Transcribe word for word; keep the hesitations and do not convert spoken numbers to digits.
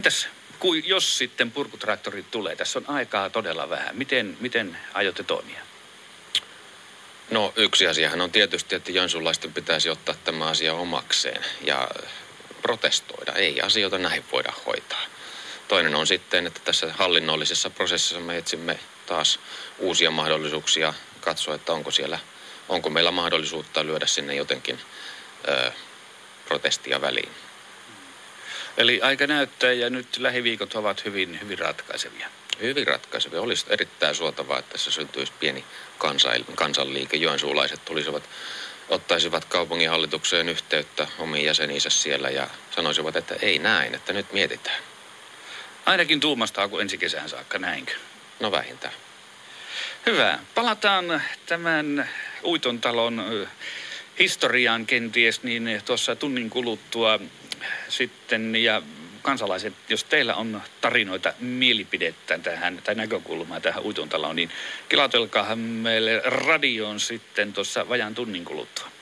Tässä, kun, jos sitten purkutraktorit tulee, tässä on aikaa todella vähän. Miten, miten aiotte toimia? No yksi asiahan on tietysti, että joensuulaisten pitäisi ottaa tämä asia omakseen ja protestoida. Ei asioita näin voida hoitaa. Toinen on sitten, että tässä hallinnollisessa prosessissa me etsimme taas uusia mahdollisuuksia katsoa, että onko siellä, onko meillä mahdollisuutta lyödä sinne jotenkin ö, protestia väliin. Eli aika näyttää ja nyt lähiviikot ovat hyvin, hyvin ratkaisevia. Hyvin ratkaisevia. Olisi erittäin suotavaa, että tässä syntyisi pieni kansain, kansanliike. Joensuulaiset tulisivat, ottaisivat kaupunginhallitukseen yhteyttä omiin jäseniinsä siellä ja sanoisivat, että ei näin, että nyt mietitään. Ainakin tuumasta alku ensi kesään saakka, näinkö? No vähintään. Hyvä. Palataan tämän Uitontalon historiaan kenties niin tuossa tunnin kuluttua sitten. Ja kansalaiset, jos teillä on tarinoita, mielipidettä tähän tai näkökulmaa tähän Uitontaloon, niin kilautelkaa meille radioon sitten tuossa vajaan tunnin kuluttua.